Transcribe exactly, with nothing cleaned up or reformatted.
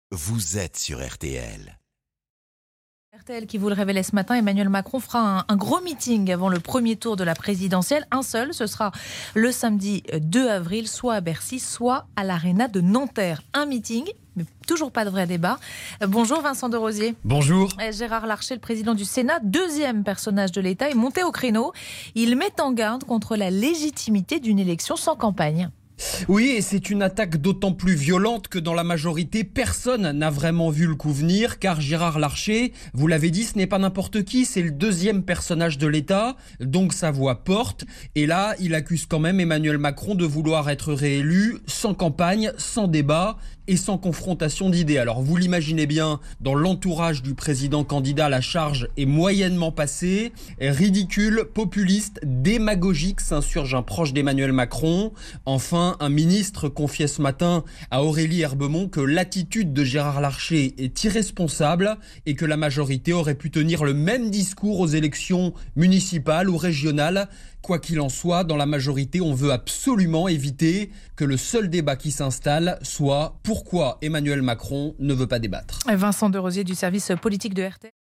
Vous êtes sur R T L. R T L qui vous le révélait ce matin, Emmanuel Macron fera un, un gros meeting avant le premier tour de la présidentielle. Un seul, ce sera le samedi deux avril, soit à Bercy, soit à l'Arena de Nanterre. Un meeting, mais toujours pas de vrai débat. Bonjour Vincent de Rosier. Bonjour. Gérard Larcher, le président du Sénat, deuxième personnage de l'État, est monté au créneau. Il met en garde contre la légitimité d'une élection sans campagne. Oui, et c'est une attaque d'autant plus violente que dans la majorité, personne n'a vraiment vu le coup venir, car Gérard Larcher, vous l'avez dit, ce n'est pas n'importe qui, c'est le deuxième personnage de l'État, donc sa voix porte. Et là, il accuse quand même Emmanuel Macron de vouloir être réélu sans campagne, sans débat et sans confrontation d'idées. Alors vous l'imaginez bien, dans l'entourage du président candidat, la charge est moyennement passée. Ridicule, populiste, démagogique, s'insurge un proche d'Emmanuel Macron. Enfin, un ministre confiait ce matin à Aurélie Herbemont que l'attitude de Gérard Larcher est irresponsable et que la majorité aurait pu tenir le même discours aux élections municipales ou régionales. Quoi qu'il en soit, dans la majorité, on veut absolument éviter que le seul débat qui s'installe soit pourquoi Emmanuel Macron ne veut pas débattre. Vincent de Rosier du service politique de R T L.